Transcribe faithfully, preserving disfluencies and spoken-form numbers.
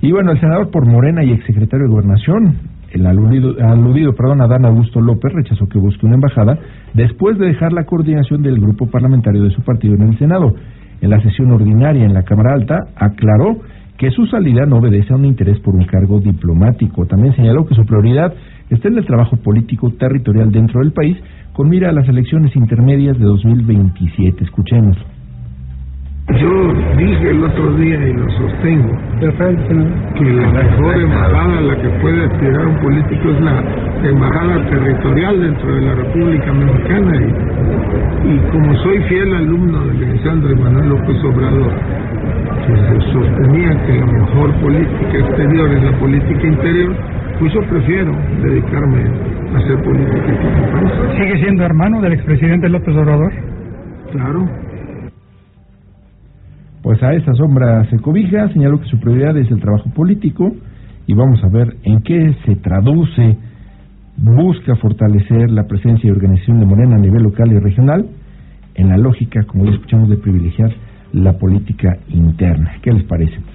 Y bueno, el senador por Morena y exsecretario de Gobernación, el aludido, aludido perdón, Adán Augusto López, rechazó que busque una embajada después de dejar la coordinación del grupo parlamentario de su partido en el Senado. En la sesión ordinaria en la Cámara Alta, aclaró que su salida no obedece a un interés por un cargo diplomático. También señaló que su prioridad está en el trabajo político territorial dentro del país, con mira a las elecciones intermedias de dos mil veintisiete. Escuchemos. Yo dije el otro día y lo sostengo, que la mejor embajada a la que puede aspirar un político es la embajada territorial dentro de la República Mexicana, y, y como soy fiel alumno del licenciado Andrés Manuel López Obrador, que sostenía que la mejor política exterior es la política interior, pues yo prefiero dedicarme a hacer política aquí en el país. ¿Sigue siendo hermano del expresidente López Obrador? Claro. Pues a esa sombra se cobija, señaló que su prioridad es el trabajo político y vamos a ver en qué se traduce. Busca fortalecer la presencia y organización de Morena a nivel local y regional en la lógica, como ya escuchamos, de privilegiar la política interna. ¿Qué les parece?